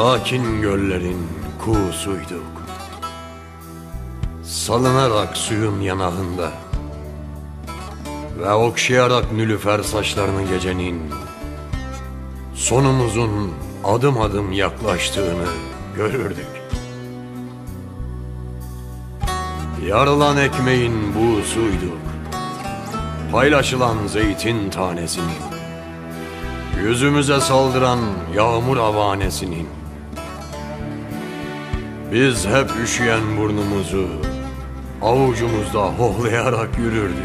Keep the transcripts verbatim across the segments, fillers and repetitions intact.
Sakin göllerin kuğusuyduk. Salınarak suyun yanağında ve okşayarak nülüfer saçlarını gecenin sonumuzun adım adım yaklaştığını görürdük. Yarılan ekmeğin buğusuyduk, paylaşılan zeytin tanesinin, yüzümüze saldıran yağmur avanesinin. Biz hep üşüyen burnumuzu avucumuzda hohlayarak yürürdük.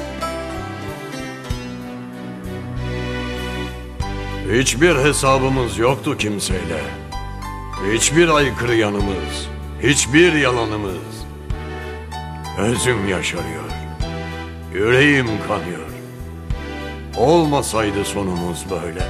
Hiçbir hesabımız yoktu kimseyle, hiçbir aykırı yanımız, hiçbir yalanımız. Özüm yaşarıyor, yüreğim kanıyor. Olmasaydı sonumuz böyle.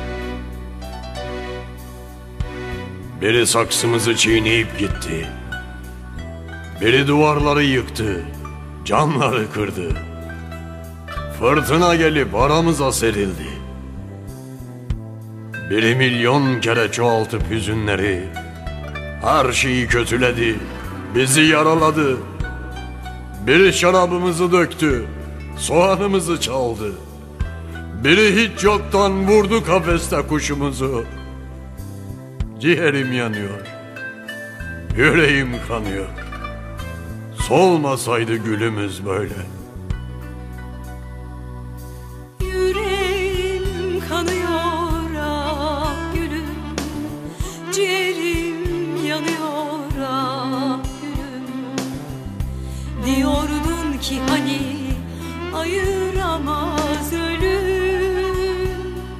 Biri saksımızı çiğneyip gitti, biri duvarları yıktı, camları kırdı. Fırtına gelip aramıza serildi. Biri milyon kere çoğaltıp hüzünleri, her şeyi kötüledi, bizi yaraladı. Biri şarabımızı döktü, soğanımızı çaldı. Biri hiç yoktan vurdu kafeste kuşumuzu. Ciğerim yanıyor, yüreğim kanıyor. Solmasaydı gülümüz böyle. Yüreğim kanıyor ah gülüm, ciğerim yanıyor ah gülüm. Diyordun ki hani ayıramaz ölüm.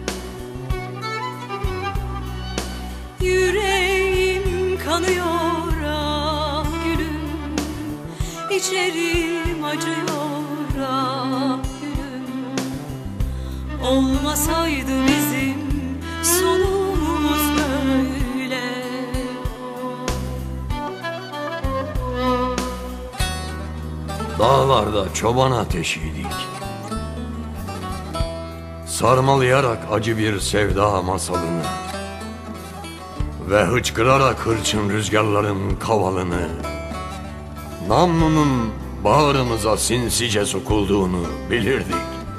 Yüreğim kanıyor ah gülüm, İçerim acıyor ah gülüm. Olmasaydı bizim sonumuz böyle. Dağlarda çoban ateşiydik, sarmalayarak acı bir sevda masalını ve hıçkırarak hırçın rüzgarların kavalını, namlunun bağrımıza sinsice sokulduğunu bilirdik.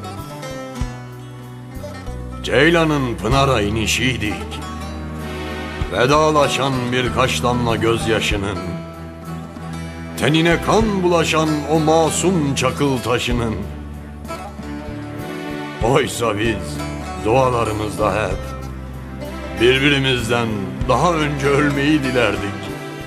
Ceylanın pınara inişiydik, vedalaşan birkaç damla gözyaşının, tenine kan bulaşan o masum çakıl taşının. Oysa biz dualarımızda hep birbirimizden daha önce ölmeyi dilerdik.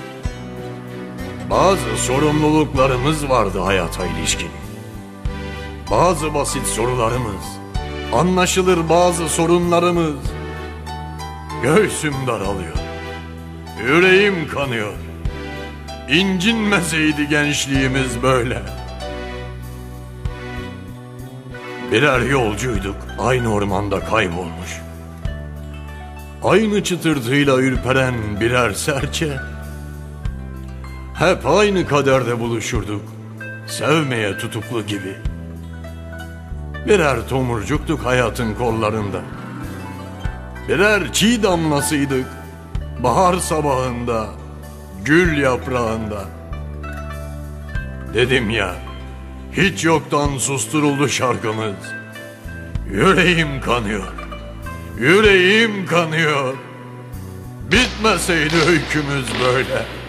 Bazı sorumluluklarımız vardı hayata ilişkin, bazı basit sorularımız, anlaşılır bazı sorunlarımız. Göğsüm daralıyor, yüreğim kanıyor. İncinmeseydi gençliğimiz böyle. Birer yolcuyduk, aynı ormanda kaybolmuş, aynı çıtırtıyla ürperen birer serçe. Hep aynı kaderde buluşurduk, sevmeye tutuklu gibi. Birer tomurcuktuk hayatın kollarında, birer çiğ damlasıydık bahar sabahında, gül yaprağında. Dedim ya, hiç yoktan susturuldu şarkımız. Yüreğim kanıyor, yüreğim kanıyor. Bitmeseydi öykümüz böyle.